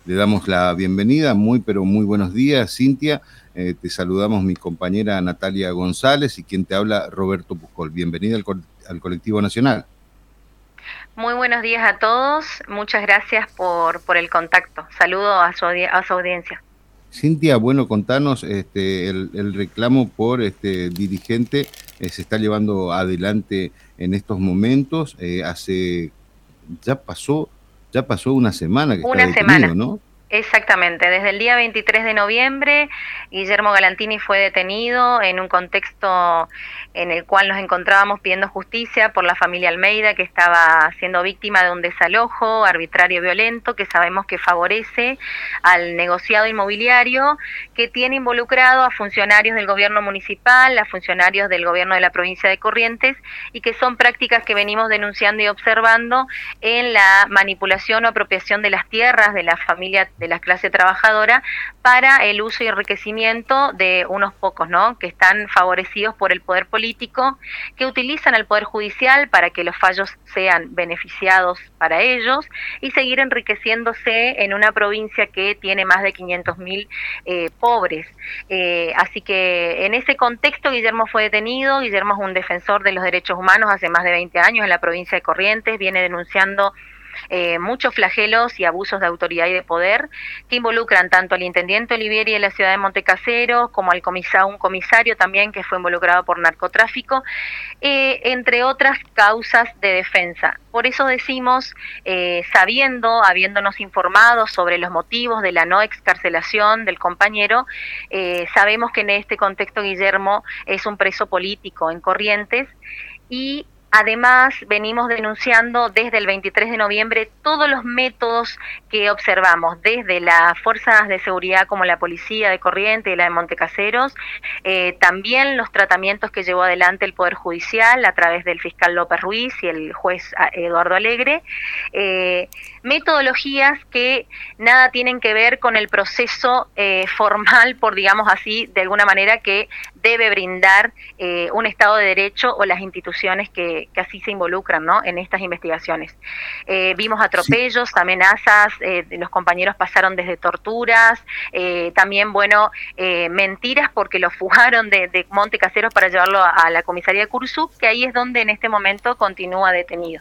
Le damos la bienvenida, pero muy buenos días, Cintia. Te saludamos mi compañera Natalia González y quien te habla, Roberto Pujol. Bienvenida al Colectivo Nacional. Muy buenos días a todos, muchas gracias por el contacto. Saludo a su audiencia. Cintia, bueno, contanos, el reclamo por dirigente se está llevando adelante en estos momentos. Ya pasó, ya pasó una semana que está Una detenido, semana. ¿no? Exactamente, desde el día 23 de noviembre, Guillermo Galantini fue detenido en un contexto en el cual nos encontrábamos pidiendo justicia por la familia Almeida, que estaba siendo víctima de un desalojo arbitrario y violento, que sabemos que favorece al negociado inmobiliario, que tiene involucrado a funcionarios del gobierno municipal, a funcionarios del gobierno de la provincia de Corrientes, y que son prácticas que venimos denunciando y observando en la manipulación o apropiación de las tierras de la familia de la clase trabajadora para el uso y enriquecimiento de unos pocos, ¿no? Que están favorecidos por el poder político, que utilizan al poder judicial para que los fallos sean beneficiados para ellos y seguir enriqueciéndose en una provincia que tiene más de 500.000 pobres. Así que en ese contexto Guillermo fue detenido. Guillermo es un defensor de los derechos humanos hace más de 20 años en la provincia de Corrientes, viene denunciando muchos flagelos y abusos de autoridad y de poder que involucran tanto al intendente Olivieri de la ciudad de Montecaseros como al un comisario también que fue involucrado por narcotráfico, entre otras causas de defensa. Por eso decimos, habiéndonos informado sobre los motivos de la no excarcelación del compañero, sabemos que en este contexto Guillermo es un preso político en Corrientes y además, venimos denunciando desde el 23 de noviembre todos los métodos que observamos, desde las fuerzas de seguridad como la policía de Corrientes y la de Montecaseros, también los tratamientos que llevó adelante el Poder Judicial a través del fiscal López Ruiz y el juez Eduardo Alegre, metodologías que nada tienen que ver con el proceso formal, por digamos así, de alguna manera que debe brindar un Estado de Derecho o las instituciones que así se involucran, ¿no?, en estas investigaciones. Vimos atropellos, Sí. amenazas, los compañeros pasaron desde torturas, también, mentiras porque lo fugaron de Montecaseros para llevarlo a la comisaría de Cursú, que ahí es donde en este momento continúa detenido.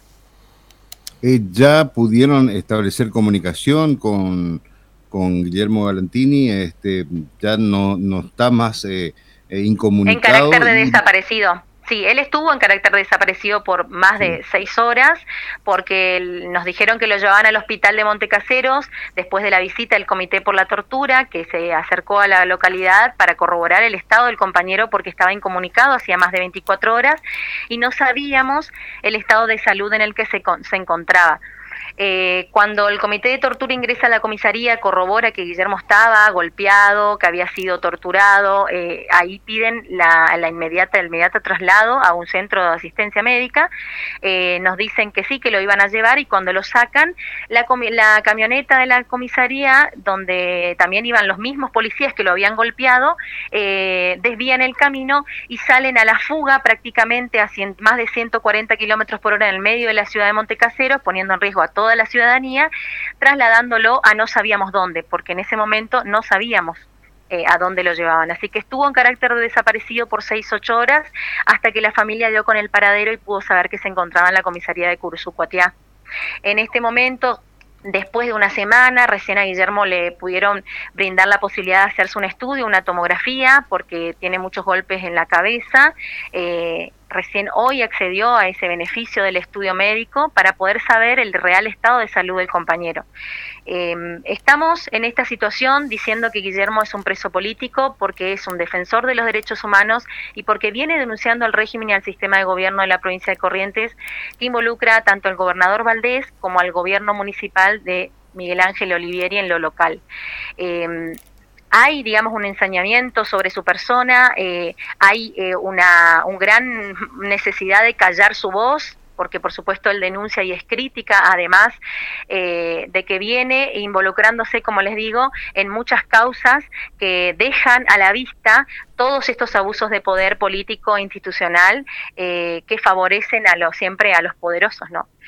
¿Ya pudieron establecer comunicación con Guillermo Galantini? Ya no está más En incomunicado carácter de y desaparecido. Sí, él estuvo en carácter de desaparecido por más sí. de 6 horas, porque nos dijeron que lo llevaban al hospital de Montecaseros después de la visita del Comité por la Tortura, que se acercó a la localidad para corroborar el estado del compañero porque estaba incomunicado hacía más de 24 horas y no sabíamos el estado de salud en el que se encontraba. Cuando el comité de tortura ingresa a la comisaría, corrobora que Guillermo estaba golpeado, que había sido torturado, ahí piden el inmediato traslado a un centro de asistencia médica, nos dicen que sí, que lo iban a llevar y cuando lo sacan, la camioneta de la comisaría, donde también iban los mismos policías que lo habían golpeado, desvían el camino y salen a la fuga prácticamente a más de 140 kilómetros por hora en el medio de la ciudad de Montecaseros, poniendo en riesgo a toda la ciudadanía, trasladándolo a no sabíamos dónde, porque en ese momento no sabíamos a dónde lo llevaban. Así que estuvo en carácter de desaparecido por 6-8 horas hasta que la familia dio con el paradero y pudo saber que se encontraba en la comisaría de Curuzucuatiá. En este momento, después de una semana, recién a Guillermo le pudieron brindar la posibilidad de hacerse un estudio, una tomografía, porque tiene muchos golpes en la cabeza. Recién hoy accedió a ese beneficio del estudio médico para poder saber el real estado de salud del compañero. Estamos en esta situación diciendo que Guillermo es un preso político porque es un defensor de los derechos humanos y porque viene denunciando al régimen y al sistema de gobierno de la provincia de Corrientes, que involucra tanto al gobernador Valdés como al gobierno municipal de Miguel Ángel Olivieri en lo local. Hay, digamos, un ensañamiento sobre su persona, hay una gran necesidad de callar su voz, porque por supuesto él denuncia y es crítica, además de que viene involucrándose, como les digo, en muchas causas que dejan a la vista todos estos abusos de poder político e institucional que favorecen siempre a los poderosos, ¿no?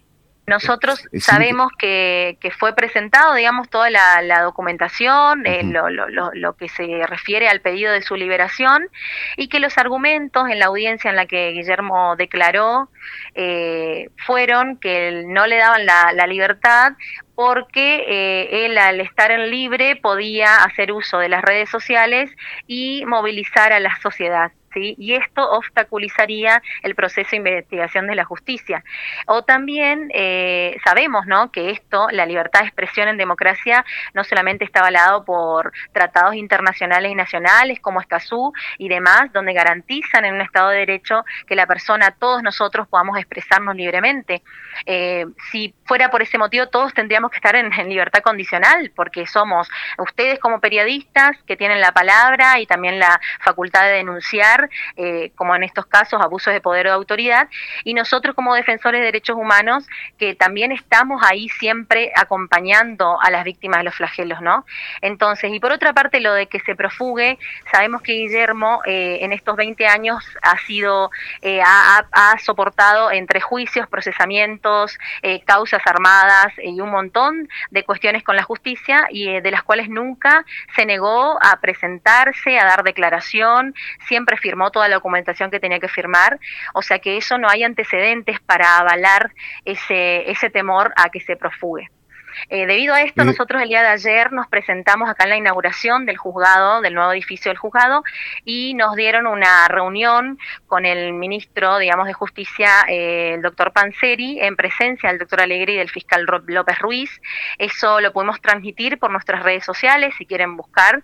Nosotros Cintia, sabemos que fue presentado, digamos, toda la documentación, ujú. lo que se refiere al pedido de su liberación, y que los argumentos en la audiencia en la que Guillermo declaró fueron que no le daban la libertad porque él, al estar en libre, podía hacer uso de las redes sociales y movilizar a la sociedad. ¿Sí? Y esto obstaculizaría el proceso de investigación de la justicia. O también sabemos, ¿no?, que esto, la libertad de expresión en democracia, no solamente está avalado por tratados internacionales y nacionales como Escazú y demás, donde garantizan en un Estado de Derecho que la persona, todos nosotros, podamos expresarnos libremente. Si fuera por ese motivo, todos tendríamos que estar en libertad condicional, porque somos ustedes como periodistas que tienen la palabra y también la facultad de denunciar, como en estos casos, abusos de poder o de autoridad, y nosotros como defensores de derechos humanos, que también estamos ahí siempre acompañando a las víctimas de los flagelos, ¿no? Entonces, y por otra parte, lo de que se profugue, sabemos que Guillermo en estos 20 años ha sido, ha soportado entre juicios, procesamientos, causas armadas y un montón de cuestiones con la justicia, y de las cuales nunca se negó a presentarse, a dar declaración, siempre firmó toda la documentación que tenía que firmar, o sea que eso no hay antecedentes para avalar ese temor a que se profugue. Debido a esto, Eh, nosotros el día de ayer nos presentamos acá en la inauguración del juzgado, del nuevo edificio del juzgado, y nos dieron una reunión con el ministro, digamos, de Justicia, el doctor Panzeri, en presencia del doctor Alegre y del fiscal López Ruiz. Eso lo podemos transmitir por nuestras redes sociales, si quieren buscar.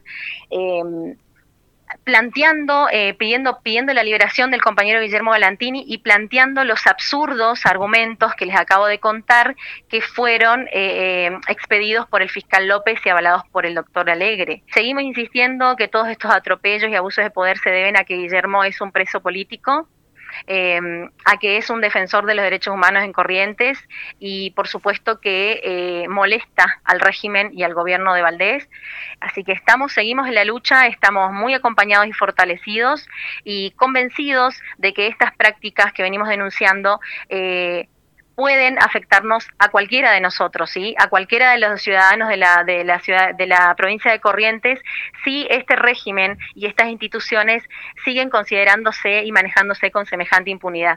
Planteando, pidiendo la liberación del compañero Guillermo Galantini y planteando los absurdos argumentos que les acabo de contar, que fueron expedidos por el fiscal López y avalados por el doctor Alegre. Seguimos insistiendo que todos estos atropellos y abusos de poder se deben a que Guillermo es un preso político, a que es un defensor de los derechos humanos en Corrientes, y por supuesto que molesta al régimen y al gobierno de Valdés. Así que seguimos en la lucha, estamos muy acompañados y fortalecidos y convencidos de que estas prácticas que venimos denunciando pueden afectarnos a cualquiera de nosotros, ¿sí? A cualquiera de los ciudadanos de la provincia de Corrientes, si este régimen y estas instituciones siguen considerándose y manejándose con semejante impunidad.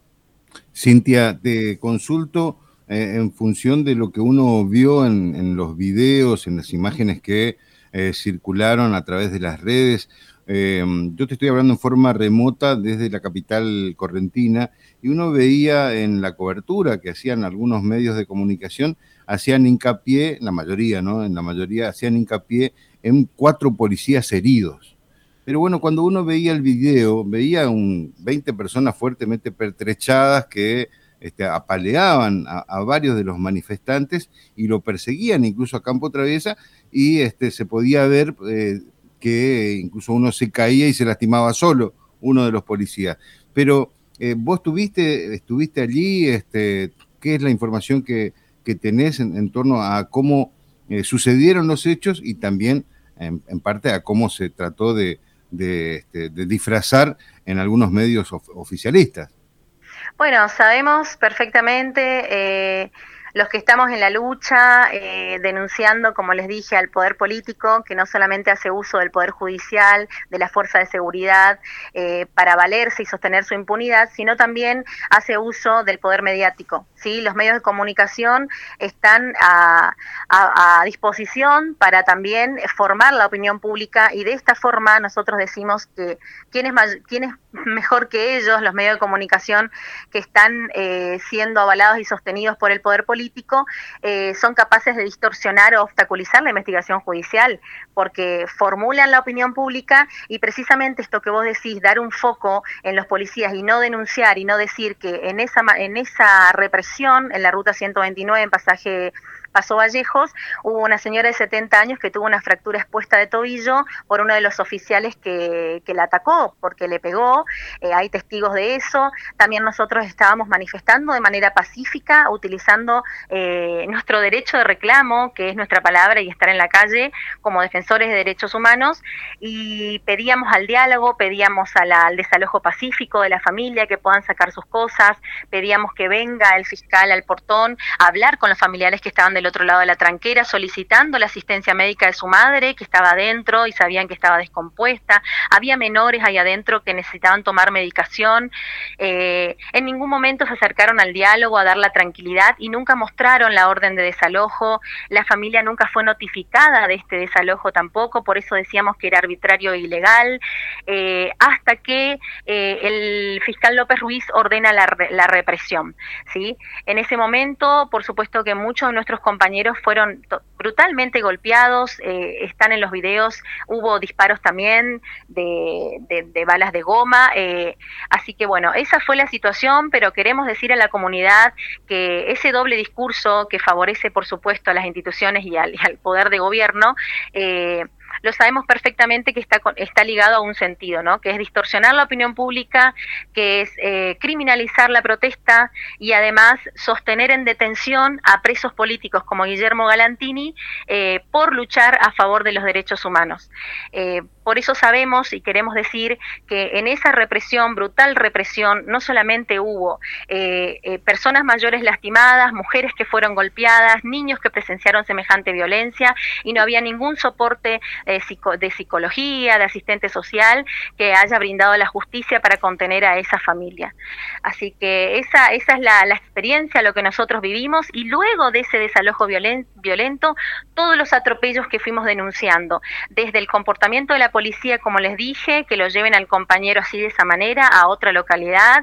Cintia, te consulto en función de lo que uno vio en los videos, en las imágenes que circularon a través de las redes. Yo te estoy hablando en forma remota desde la capital correntina, y uno veía en la cobertura que hacían algunos medios de comunicación, hacían hincapié, la mayoría, ¿no? En la mayoría hacían hincapié en 4 policías heridos. Pero bueno, cuando uno veía el video, veía 20 personas fuertemente pertrechadas que apaleaban a varios de los manifestantes y lo perseguían incluso a campo traviesa, y se podía ver que incluso uno se caía y se lastimaba solo, uno de los policías. Pero vos estuviste allí, ¿qué es la información que tenés en torno a cómo sucedieron los hechos, y también en parte a cómo se trató de disfrazar en algunos medios oficialistas? Bueno, sabemos perfectamente, los que estamos en la lucha, denunciando, como les dije, al poder político, que no solamente hace uso del poder judicial, de la fuerza de seguridad, para valerse y sostener su impunidad, sino también hace uso del poder mediático. ¿Sí? Los medios de comunicación están a disposición para también formar la opinión pública, y de esta forma nosotros decimos que quién es mejor que ellos, los medios de comunicación que están siendo avalados y sostenidos por el poder político, son capaces de distorsionar o obstaculizar la investigación judicial, porque formulan la opinión pública, y precisamente esto que vos decís, dar un foco en los policías y no denunciar y no decir que en esa represión, en la ruta 129, en pasaje Paso Vallejos, hubo una señora de 70 años que tuvo una fractura expuesta de tobillo por uno de los oficiales que la atacó, porque le pegó. Hay testigos de eso. También nosotros estábamos manifestando de manera pacífica, utilizando nuestro derecho de reclamo, que es nuestra palabra y estar en la calle como defensores de derechos humanos, y pedíamos al diálogo, pedíamos al desalojo pacífico de la familia, que puedan sacar sus cosas, pedíamos que venga el fiscal al portón a hablar con los familiares que estaban del otro lado de la tranquera, solicitando la asistencia médica de su madre, que estaba adentro y sabían que estaba descompuesta. Había menores ahí adentro que necesitaban tomar medicación. En ningún momento se acercaron al diálogo, a dar la tranquilidad, y nunca mostraron la orden de desalojo. La familia nunca fue notificada de este desalojo tampoco, por eso decíamos que era arbitrario e ilegal, hasta que el fiscal López Ruiz ordena la represión, ¿sí? En ese momento, por supuesto que muchos de nuestros compañeros fueron brutalmente golpeados, están en los videos, hubo disparos también de balas de goma, así que bueno, esa fue la situación, pero queremos decir a la comunidad que ese doble discurso que favorece, por supuesto, a las instituciones y al poder de gobierno, lo sabemos perfectamente que está ligado a un sentido, ¿no? Que es distorsionar la opinión pública, que es criminalizar la protesta y además sostener en detención a presos políticos como Guillermo Galantini por luchar a favor de los derechos humanos. Por eso sabemos y queremos decir que en esa represión, brutal represión, no solamente hubo personas mayores lastimadas, mujeres que fueron golpeadas, niños que presenciaron semejante violencia, y no había ningún soporte de psicología, de asistente social que haya brindado la justicia para contener a esa familia. Así que esa es la experiencia, lo que nosotros vivimos, y luego de ese desalojo violento, todos los atropellos que fuimos denunciando, desde el comportamiento de la policía, como les dije, que lo lleven al compañero así de esa manera a otra localidad,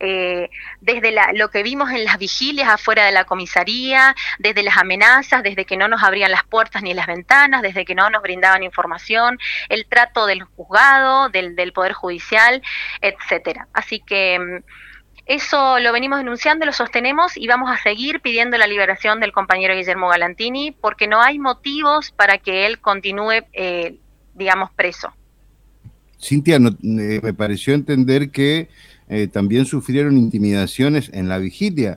desde lo que vimos en las vigilias afuera de la comisaría, desde las amenazas, desde que no nos abrían las puertas ni las ventanas, desde que no nos brindaban información, el trato del juzgado, del Poder Judicial, etcétera. Así que eso lo venimos denunciando, lo sostenemos y vamos a seguir pidiendo la liberación del compañero Guillermo Galantini, porque no hay motivos para que él continúe, digamos, preso. Cintia, me pareció entender que también sufrieron intimidaciones en la vigilia.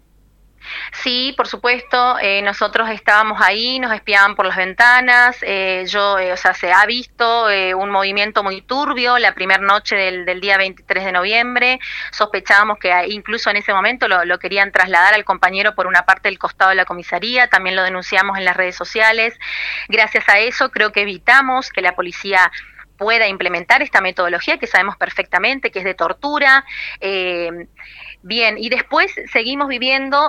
Sí, por supuesto, nosotros estábamos ahí, nos espiaban por las ventanas, o sea, se ha visto un movimiento muy turbio la primera noche del día 23 de noviembre, sospechábamos que incluso en ese momento lo querían trasladar al compañero por una parte del costado de la comisaría, también lo denunciamos en las redes sociales. Gracias a eso creo que evitamos que la policía pueda implementar esta metodología que sabemos perfectamente que es de tortura. Bien, y después seguimos viviendo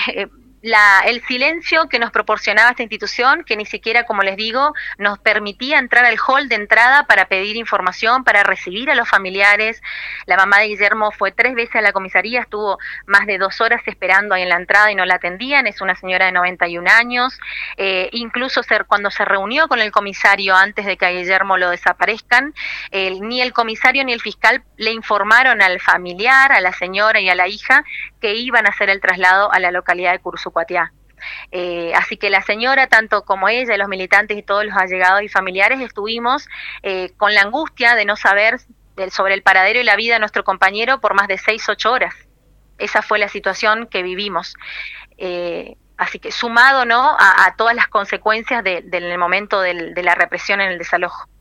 el silencio que nos proporcionaba esta institución, que ni siquiera, como les digo, nos permitía entrar al hall de entrada para pedir información, para recibir a los familiares. La mamá de Guillermo fue 3 veces a la comisaría, estuvo más de 2 horas esperando ahí en la entrada y no la atendían, es una señora de 91 años. Incluso cuando se reunió con el comisario antes de que a Guillermo lo desaparezcan, ni el comisario ni el fiscal le informaron al familiar, a la señora y a la hija, que iban a hacer el traslado a la localidad de Cursucuatiá. Así que la señora, tanto como ella, los militantes y todos los allegados y familiares, estuvimos con la angustia de no saber sobre el paradero y la vida de nuestro compañero por más de 6-8 horas. Esa fue la situación que vivimos. Así que sumado, ¿no?, a todas las consecuencias del momento de la represión en el desalojo.